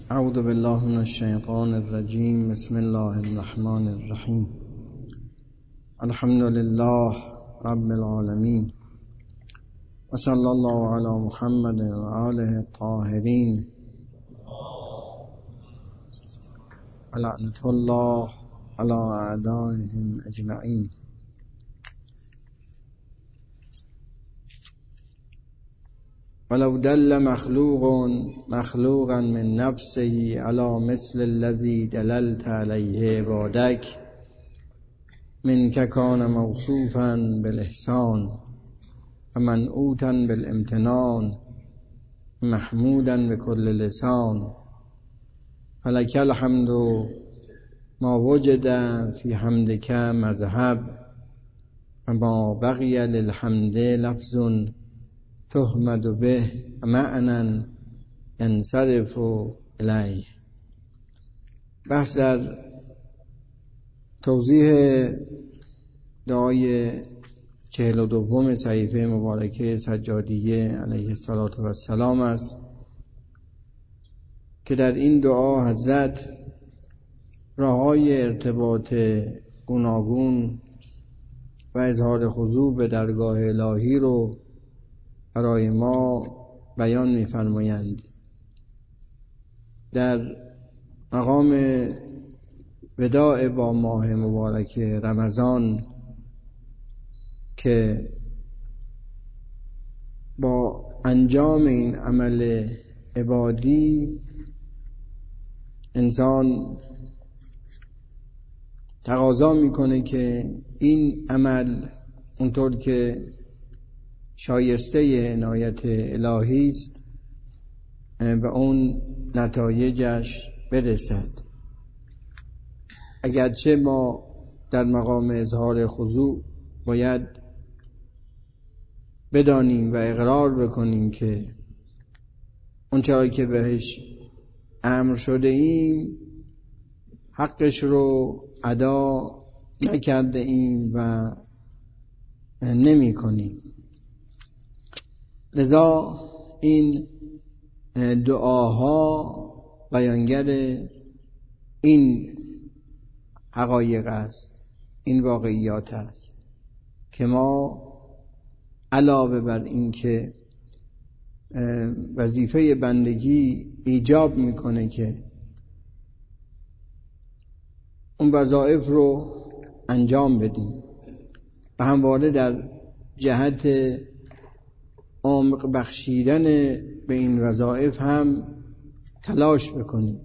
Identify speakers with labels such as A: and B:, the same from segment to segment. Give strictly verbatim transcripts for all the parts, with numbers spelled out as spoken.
A: اعوذ بالله من الشیطان الرجیم. بسم الله الرحمن الرحیم. الحمد لله رب العالمین و صلی الله علی محمد و آله الطاهرین و لعنة الله علی اعدائهم اجمعین. ولو دل مخلوق مخلوقا من نفسه على مثل الذي دللت عليه عبادك منك كان موصوفا بالإحسان ومنعوتا بالامتنان محمودا بكل لسان فلك الحمد ما وجد في حمدك مذهب وما بقي للحمد لفظ تحمد به معنى ينصرف الیه. بحث در توضیح دعای چهل و دوم صحیفه مبارکه سجادیه علیه السلام است که در این دعا حضرت راه‌های ارتباط گوناگون و اظهار خضوع به درگاه الهی رو برای ما بیان می‌فرمایند. در مقام وداع با ماه مبارک رمضان که با انجام این عمل عبادی انسان تقاضا میکنه که این عمل اونطور که شایسته عنایت الهی است به اون نتایجش برسد. اگرچه ما در مقام اظهار خضوع باید بدانیم و اقرار بکنیم که اون چرا که بهش امر شده ایم حقش رو ادا نکرده ایم و نمی کنیم. لذا این دعاها بیانگر این حقایق است، این واقعیات است که ما علاوه بر این که وظیفه بندگی ایجاب میکنه که اون وظایف رو انجام بدیم و همواره در جهت عمق بخشیدن به این وظایف هم تلاش بکنیم.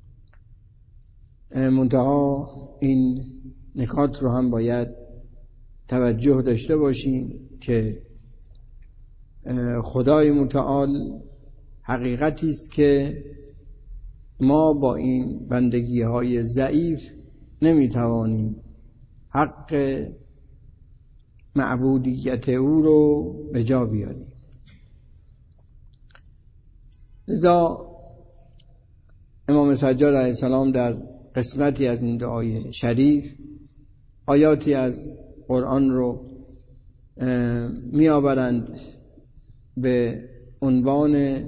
A: منتها این نکات رو هم باید توجه داشته باشیم که خدای متعال حقیقتی است که ما با این بندگی های ضعیف نمیتوانیم حق معبودیت او رو به جا بیاریم. لذا امام سجاد علیه السلام در قسمتی از این دعای شریف آیاتی از قرآن رو می آورند به عنوان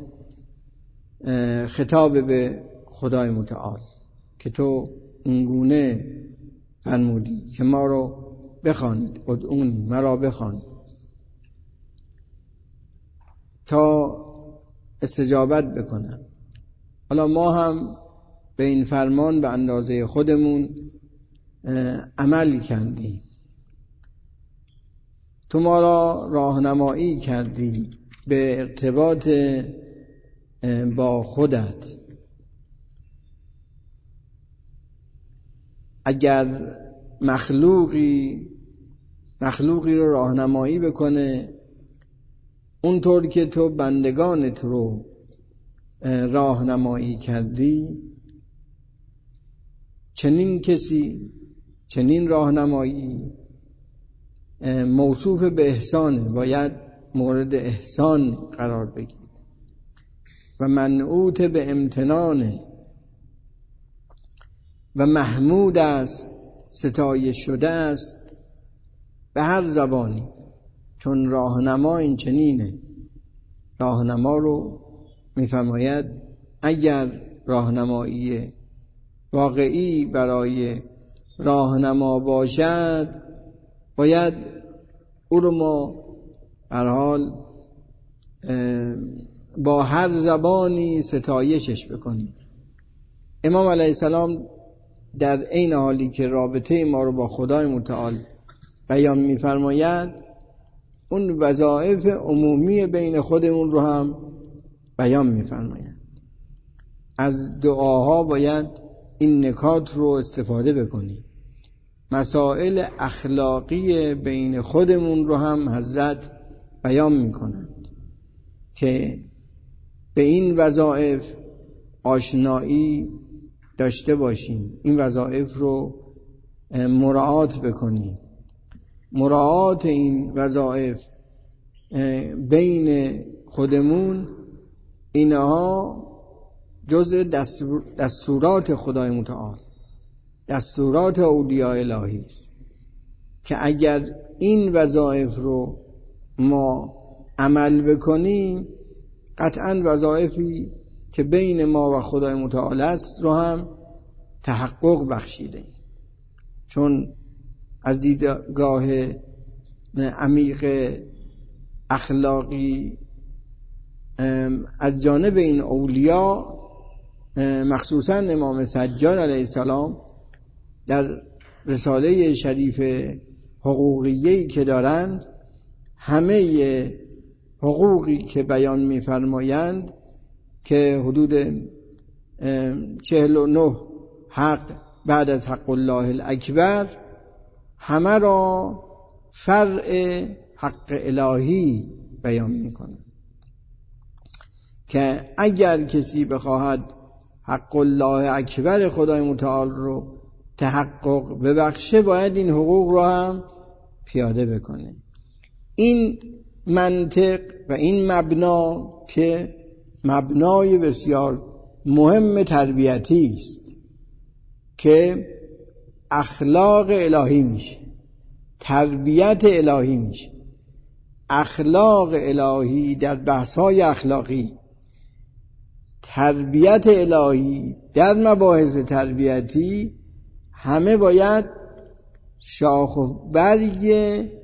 A: خطاب به خدای متعال که تو اونگونه فرمودی که ما رو بخوانید، ادعونی مرا بخوانید تا استجابت بکنم. حالا ما هم به این فرمان به اندازه خودمون عمل کردیم. تو ما را راهنمایی کردی به ارتباط با خودت. اگر مخلوقی مخلوقی رو راهنمایی بکنه اونطور که تو بندگانت رو راهنمایی کردی، چنین کسی، چنین راهنمایی موصوف به احسانه، باید مورد احسان قرار بگیره و منعوت به امتنانه و محمود است، ستایش شده است به هر زبانی، چون راهنما این چنینه. راهنما رو میفرماید اگر راهنمایی واقعی برای راهنما باشد، باید او رو ما هر حال با هر زبانی ستایشش بکنیم. امام علیه السلام در عین حالی که رابطه ما رو با خدای متعال بیان می‌فرماید، اون وظایف عمومی بین خودمون رو هم بیان می‌فرماید. از دعاها باید این نکات رو استفاده بکنیم. مسائل اخلاقی بین خودمون رو هم حضرت بیان می‌کنند که به این وظایف آشنایی داشته باشیم، این وظایف رو مراعات بکنیم. مراعات این وظایف بین خودمون، اینها جزء دستور دستورات خدای متعال، دستورات اولیاء الهی است که اگر این وظایف رو ما عمل بکنیم، قطعاً وظایفی که بین ما و خدای متعال است رو هم تحقق بخشیده. چون از دیدگاه عمیق اخلاقی از جانب این اولیاء، مخصوصاً امام سجاد علیه السلام در رساله شریف حقوقیه‌ای که دارند، همه حقوقی که بیان می‌فرمایند که حدود چهل و نه حق بعد از حق الله الاکبر، همه را فرع حق الهی بیان می‌کنه که اگر کسی بخواهد حق الله اکبر خدای متعال رو تحقق ببخشه، باید این حقوق رو هم پیاده بکنه. این منطق و این مبنا که مبنای بسیار مهم تربیتی است که اخلاق الهی میشه، تربیت الهی میشه. اخلاق الهی در بحث‌های اخلاقی، تربیت الهی در مباحث تربیتی، همه باید شاخ و برگ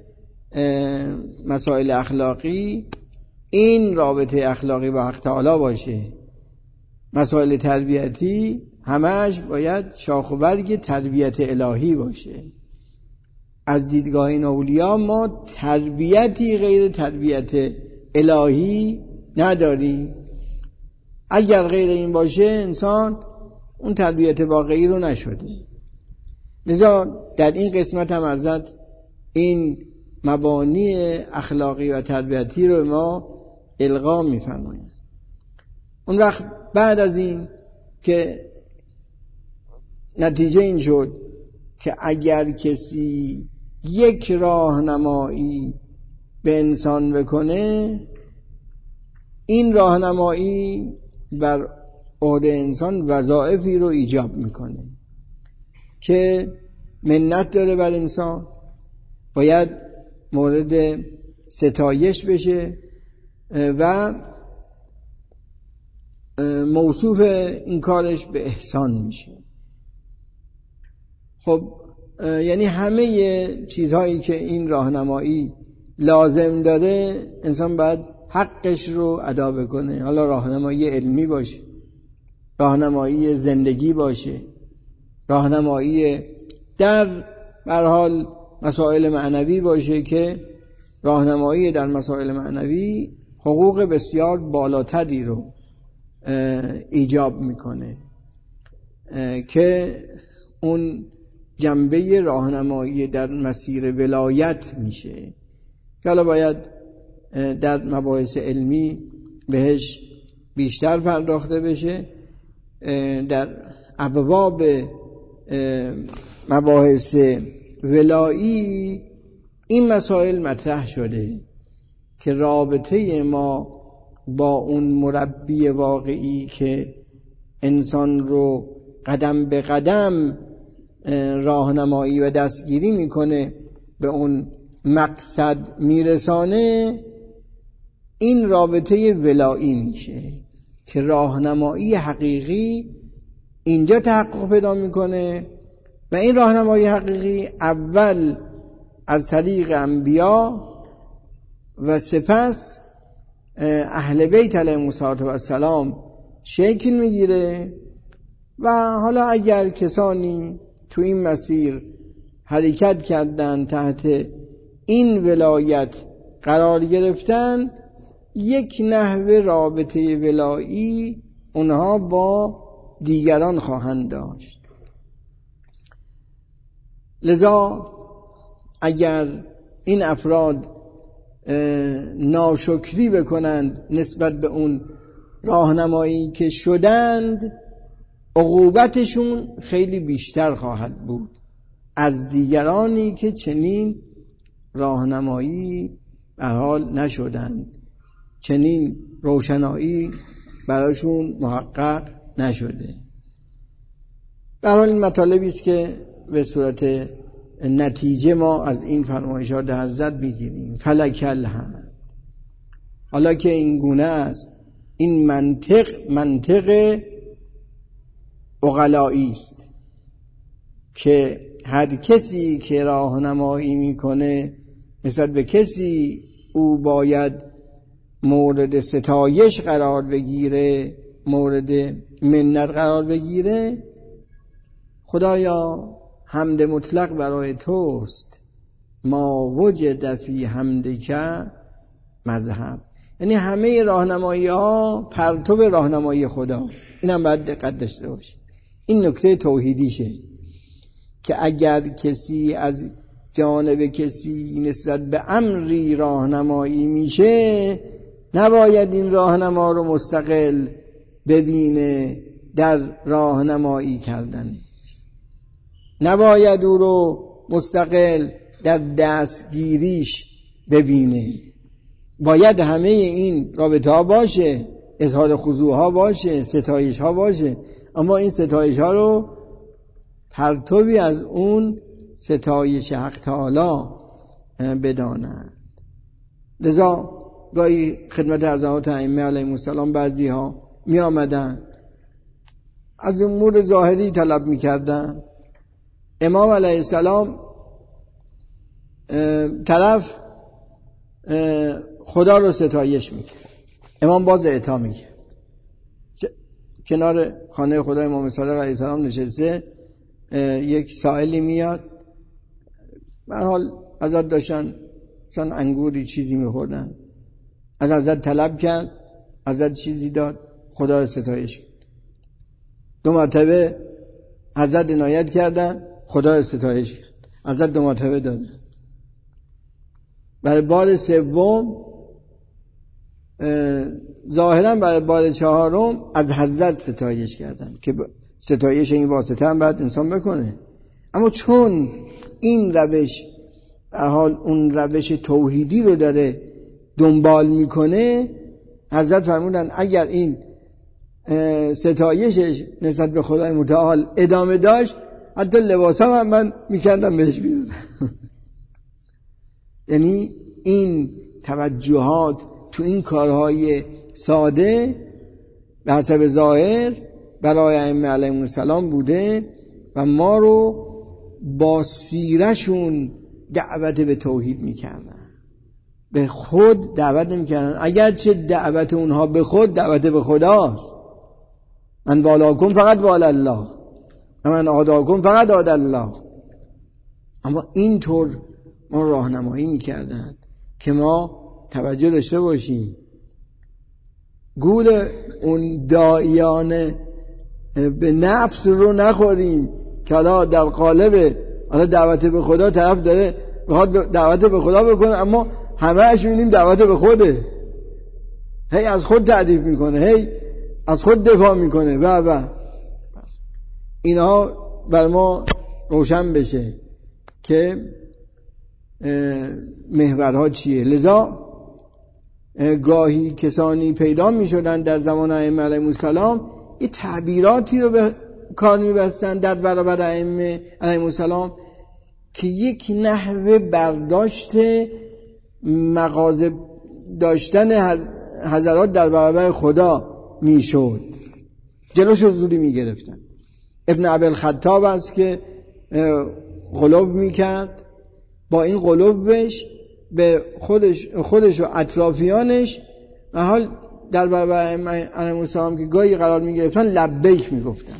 A: مسائل اخلاقی این رابطه اخلاقی با حق تعالی باشه. مسائل تربیتی همش باید شاخ و برگ تربیت الهی باشه. از دیدگاه این اولیاء ما تربیتی غیر تربیت الهی نداریم. اگر غیر این باشه، انسان اون تربیت واقعی رو نشده. لذا در این قسمت هم حضرت این مبانی اخلاقی و تربیتی رو ما القا می‌فرمایند. اون وقت بعد از این که نتیجه این شد که اگر کسی یک راهنمایی به انسان بکنه، این راهنمایی بر عهده انسان وظایفی رو ایجاب میکنه که منت داره بر انسان، باید مورد ستایش بشه و موصوف این کارش به احسان میشه. خب یعنی همه چیزهایی که این راهنمایی لازم داره، انسان باید حقش رو ادا بکنه. حالا راهنمایی علمی باشه، راهنمایی زندگی باشه، راهنمایی در هر حال مسائل معنوی باشه که راهنمایی در مسائل معنوی حقوق بسیار بالاتری رو ایجاب میکنه که اون جنبه راهنمایی در مسیر ولایت میشه که حالا باید در مباحث علمی بهش بیشتر پرداخته بشه. در ابواب مباحث ولایی این مسائل مطرح شده که رابطه ما با اون مربی واقعی که انسان رو قدم به قدم راهنمایی و دستگیری میکنه، به اون مقصد میرسانه، این رابطه ولایی میشه که راهنمایی حقیقی اینجا تحقق پیدا میکنه و این راهنمایی حقیقی اول از طریق انبیا و سپس اهل بیت علیهم السلام شکل میگیره. و حالا اگر کسانی تو این مسیر حرکت کردن، تحت این ولایت قرار گرفتن، یک نحوه رابطه ولایی اونها با دیگران خواهند داشت. لذا اگر این افراد ناشکری بکنند نسبت به اون راهنمایی که شدند، عقوبتشون خیلی بیشتر خواهد بود از دیگرانی که چنین راهنمایی به حال نشدند، چنین روشنایی براشون محقق نشده. به حال این مطالبی است که به صورت نتیجه ما از این فرمایشات حضرت میگیریم. فلک الحمد. حالا که این گونه است، این منطق منطق عقلایی است که هر کسی که راهنمایی میکنه نسبت به کسی او باید مورد ستایش قرار بگیره، مورد منت قرار بگیره. خدایا حمد مطلق برای توست، ما وجد فی حمدک مذهب. یعنی همه راهنمایی ها پرتو راهنمایی خداست. اینم باید دقت داشته باشید. این نکته توحیدیشه که اگر کسی از جانب کسی نسبت به امری راهنمایی میشه، نباید این راهنما رو مستقل ببینه در راهنمایی کردن، نباید او رو مستقل در دستگیریش ببینه. باید همه این رابطه ها باشه، اظهار خضوع ها باشه، ستایش ها باشه، اما این ستایش ها رو پرتوی از اون ستایش حق تعالی بدانند. لذا گاهی خدمت حضرات ائمه علیهم السلام بعضی ها می آمدن از امور ظاهری طلب می کردن. امام علیه السلام طرف خدا رو ستایش می کرد، امام باز اعطا می کرد. کنار خانه خدای امام صادق علیه السلام نشسته، یک سائلی میاد، به هر حال حضرت داشتن چون انگوری چیزی میخوردن، از حضرت طلب کرد، حضرت چیزی داد، خدا رو ستایش کرد. دو مرتبه حضرت عنایت کردن، خدا رو ستایش کرد، حضرت دو مرتبه دادن. برای بار سوم ظاهرا برای بار چهارم از حضرت ستایش کردن که ستایش این واسطه هم باید انسان بکنه. اما چون این روش در حال اون روش توحیدی رو داره دنبال میکنه، حضرت فرمودن اگر این ستایشش نسبت به خدای متعال ادامه داشت، حتی لباسم هم من میکردم بهش میدادم. یعنی این توجهات تو این کارهای ساده به حسب ظاهر برای ائمه علیهم السلام بوده و ما رو با سیرشون دعوت به توحید میکردن، به خود دعوت نمیکردن. اگرچه دعوت اونها به خود دعوت به خداست، من والاکم فقط والا الله، من آداکم فقط آد الله، اما اینطور ما راهنمایی میکردن که ما توجه داشته باشیم، گول اون داعیان به نفس رو نخوریم که حالا در قالب حالا دعوت به خدا طرف داره بخواد دعوت به خدا بکنه، اما همه اش می‌بینیم دعوت به خوده، هی از خود تعریف میکنه، هی از خود دفاع میکنه و و اینها بر ما روشن بشه که محورها چیه. لذا گاهی کسانی پیدا می شدن در زمان ائمه علیهم السلام، یه تعبیراتی رو به کار می بستن در برابر ائمه علیهم السلام که یک نحوه برداشت مغازه داشتن حضرات در برابر خدا میشد جلوشو زوری میگرفتن. ابن ابوالخطاب است که غلوب میکرد، با این غلوبش به خودش خودش و اطرافیانش و حال در برابر علیهم السلام که گاهی قرار میگرفتن لبیک میگفتن،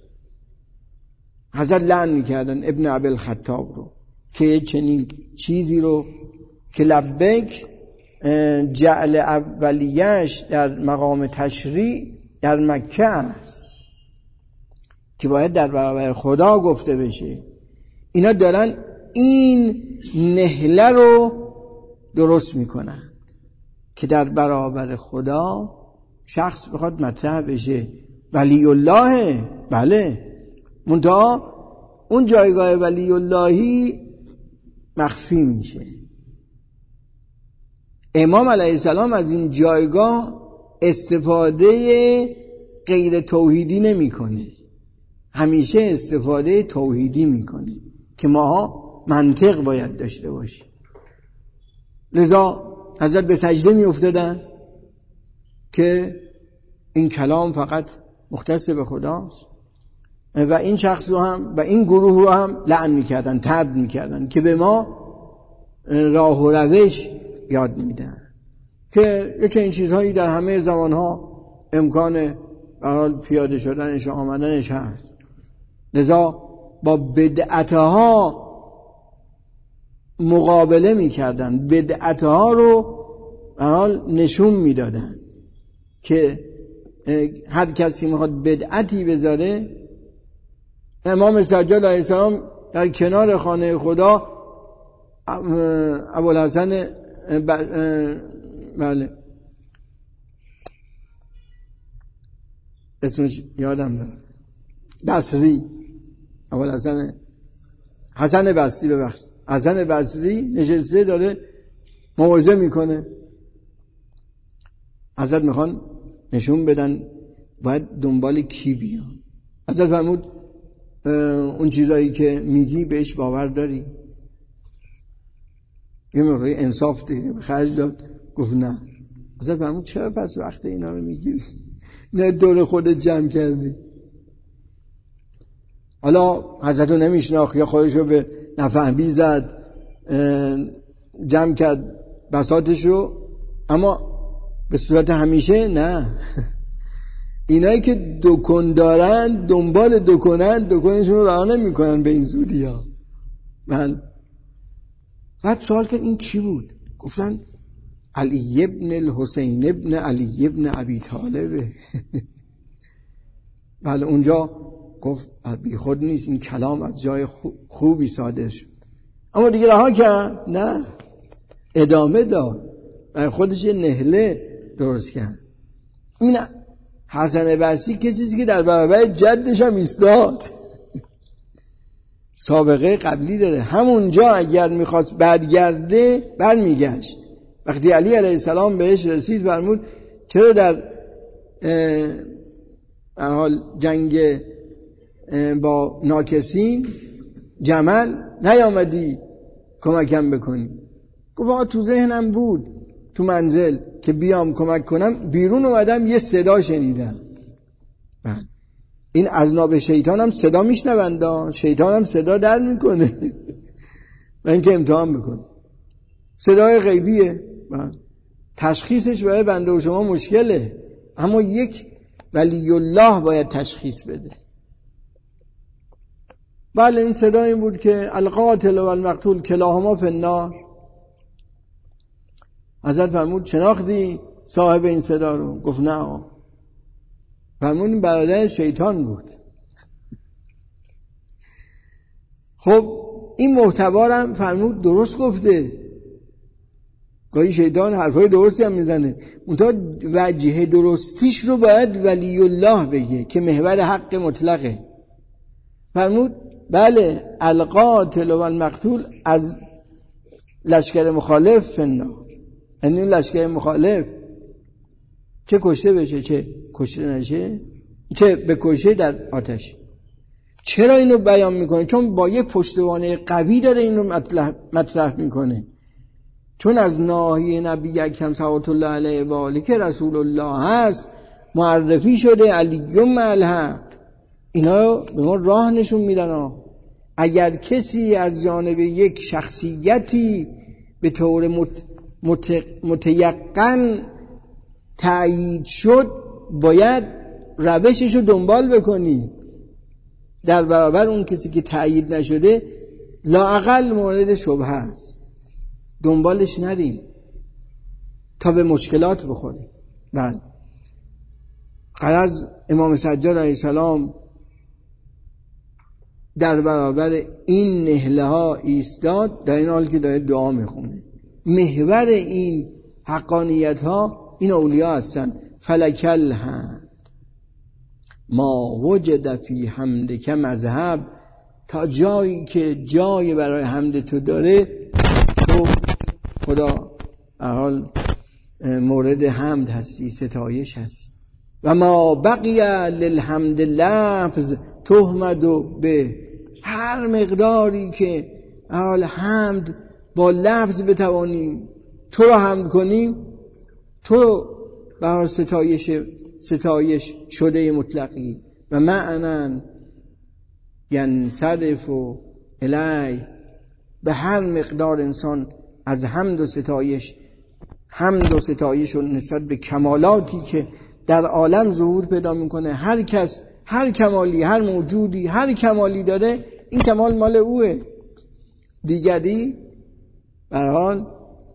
A: حضرت لعن میکردن ابن ابوالخطاب رو که چنین چیزی رو که لبیک جعل اولیش در مقام تشریع در مکه است که باید در برابر خدا گفته بشه. اینا دارن این نهله رو درست میکنن که در برابر خدا شخص بخواد مطرح بشه ولی الله، بله، منتها اون جایگاه ولی اللهی مخفی میشه. امام علیه السلام از این جایگاه استفاده غیر توحیدی نمی کنه، همیشه استفاده توحیدی می کنه که ماها منطق باید داشته باشیم. لذا حضرت به سجده می افتادن که این کلام فقط مختص به خداست و این شخص رو هم و این گروه رو هم لعن می کردن، طرد می کردن که به ما راه و روش یاد میدن که یکی این چیزهایی در همه زمانها امکان برحال پیاده شدنش و آمدنش هست. لذا با بدعتها مقابله میکردن، بدعتها رو برحال نشون میدادن که هر کسی میخواد بدعتی بذاره. امام سجاد علیه السلام در کنار خانه خدا ابوالحسن بله اسمش یادم داره بصری، ابوالحسن حسن بصری ببخش حسن بصری نشسته داره موعظه میکنه. حضرت میخوان نشون بدن باید دنبال کی بیان. حضرت فرمود اون چیزایی که میگی بهش باور داری؟ یه موقعی انصاف دیگه به خرج داد، گفت نه. حضرت فرمود چرا پس وقت اینا رو میگیری؟ نه دور خودت جمع کردی. حالا حضرت رو نمیشناخت یا خودش رو به نفهمی زد، جمع کرد بساطش رو، اما به صورت همیشه نه. اینایی که دکن دارن دنبال دکنن، دکنشون رو راه نمی کنن به این زودی ها. من بعد سوال کرد این کی بود؟ گفتن علی ابن الحسین ابن علی ابن ابی طالب. بله اونجا گفت بی خود نیست، این کلام از جای خوبی صادر شد، اما دیگه رها کرد نه، ادامه داد، خودش یه نهله درست کرد. این حسن بصری کسی که در برابر جدش هم ایستاد، سابقه قبلی داره، همونجا اگر میخواست برگرده برمیگشت. وقتی علی علیه السلام بهش رسید فرمود چرا در حال جنگ با ناکسین جمل نیامدی کمکم بکنی؟ گفت آقا تو ذهنم بود تو منزل که بیام کمک کنم، بیرون اومدم یه صدا شنیدم. این اذناب شیطان هم صدا میشنوند، شیطان هم صدا در میکنه و اینکه امتحان میکنه، صدای غیبیه، تشخیصش برای بنده و شما مشکله، اما یک ولی الله باید تشخیص بده. بله این صدا این بود که القاتل و المقتول کلاهما فی النار. حضرت فرمود شناختی صاحب این صدا رو؟ گفت نه آقا. فرمود این برادر شیطان بود. خب این محتوا رو فرمود درست گفته، گاهی شیطان حرفای درستی هم میزنه، منتها وجه درستیش رو باید ولی الله بگه که محور حق مطلقه. فرمود بله القاتل و المقتول از لشکر مخالف فنا، یعنی این لشکر مخالف چه کشته بشه چه کشته نشه، چه بکشه در آتش. چرا اینو بیان میکنه؟ چون با یه پشتوانه قوی داره اینو مطرح, مطرح میکنه، چون از ناحیه نبی اکرم صلوات الله علیه و آله که رسول الله هست معرفی شده علی مع الحق. اینا به ما راه نشون میدن ها. اگر کسی از جانب یک شخصیتی به طور مت... مت... متیقن تأیید شد، باید روشش رو دنبال بکنی. در برابر اون کسی که تأیید نشده لااقل مورد شبهه است، دنبالش نریم تا به مشکلات بخوریم. بله، غرض امام سجاد علیه السلام در برابر این نهله ها ایستاد، در این حال که داره دعا میخونه. محور این حقانیت ها این اولیاء هستن. فلکل حمد ما وجد فی حمدک مذهب، تا جایی که جای برای حمد تو داره، تو خدا به حال مورد حمد هستی، ستایش هست. و ما بقی للحمد لفظ تحمد به، هر مقداری که حال حمد با لفظ بتوانیم تو را حمد کنیم، تو به حال ستایش ستایش شده مطلقی. و معنی ینصرف و الی، به هر مقدار انسان از حمد و ستایش حمد و ستایش و نسبت به کمالاتی که در عالم ظهور پیدا میکنه، هر کس هر کمالی، هر موجودی هر کمالی داره، این کمال مال اوه، دیگری به هر حال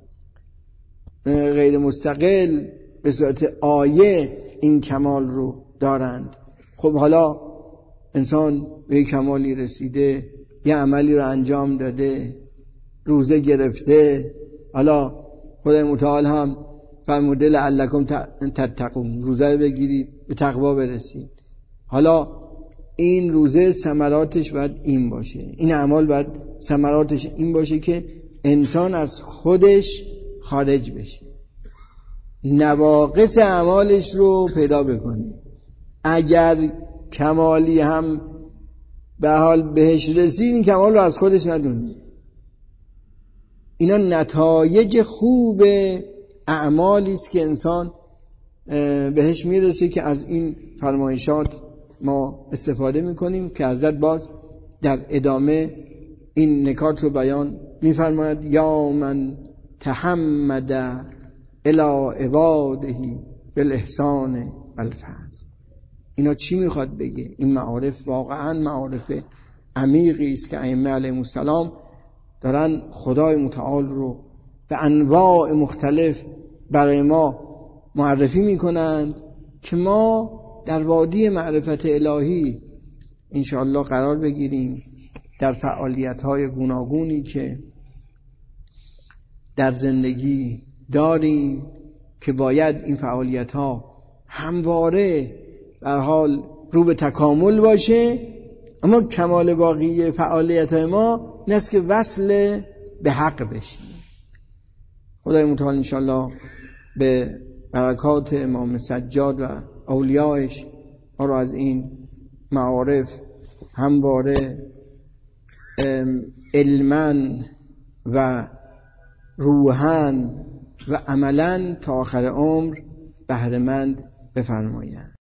A: غیر مستقل به صورت آیه این کمال رو دارند. خب حالا انسان به کمالی رسیده، یه عملی رو انجام داده، روزه گرفته، حالا خدای متعال هم فرموده لعلکم تتقون، روزه رو بگیرید به تقوا برسید. حالا این روزه ثمراتش باید این باشه، این اعمال باید ثمراتش این باشه که انسان از خودش خارج بشه، نواقص اعمالش رو پیدا بکنه. اگر کمالی هم به حال بهش رسید، این کمال رو از خودش ندونه. اینا نتایج خوب اعمالی است که انسان بهش میرسه، که از این فرمایشات ما استفاده میکنیم که حضرت باز در ادامه این نکات رو بیان میفرماید. یا من تحمد الی عباده بالاحسان والفضل. اینا چی میخواد بگه؟ این معارف واقعا معارف عمیقی است که ائمه علیهم السلام دارن خدای متعال رو به انواع مختلف برای ما معرفی میکنند که ما در وادی معرفت الهی انشاءالله قرار بگیریم، در فعالیت‌های گوناگونی که در زندگی داریم که باید این فعالیت‌ها همواره در حال رو به تکامل باشه. اما کمال باقی فعالیت‌های ما این است که وصل به حق بشیم. خدای متعال انشاءالله به برکات امام سجاد و اولیاءش ما رو از این معارف همواره علماً و روحاً و عملاً تا آخر عمر بهره‌مند بفرماید.